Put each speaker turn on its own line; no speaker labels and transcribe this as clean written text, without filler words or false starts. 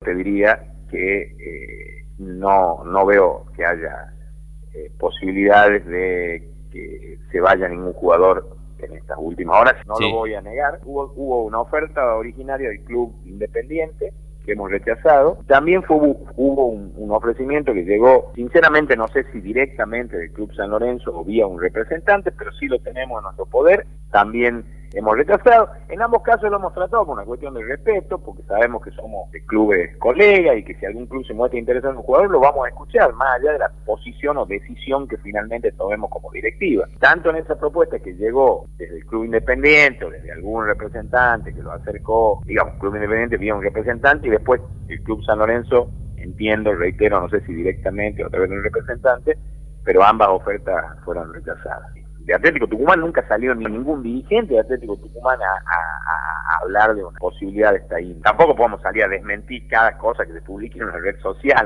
te diría que no veo que haya posibilidades de que se vaya ningún jugador en estas últimas horas. No lo voy a negar. Hubo una oferta originaria del club Independiente que hemos rechazado. También hubo un ofrecimiento que llegó, sinceramente no sé si directamente del Club San Lorenzo o vía un representante, pero sí lo tenemos en nuestro poder. También hemos rechazado. En ambos casos lo hemos tratado por una cuestión de respeto, porque sabemos que somos de clubes colegas y que si algún club se muestra interesado en un jugador lo vamos a escuchar, más allá de la posición o decisión que finalmente tomemos como directiva. Tanto en esa propuesta que llegó desde el Club Independiente o desde algún representante que lo acercó, digamos, Club Independiente vía un representante y después el Club San Lorenzo, entiendo, reitero, no sé si directamente o a través de un representante, pero ambas ofertas fueron rechazadas. De Atlético Tucumán nunca salió ningún dirigente de Atlético Tucumán a hablar de una posibilidad de estar ahí. Tampoco podemos salir a desmentir cada cosa que se publique en una red social.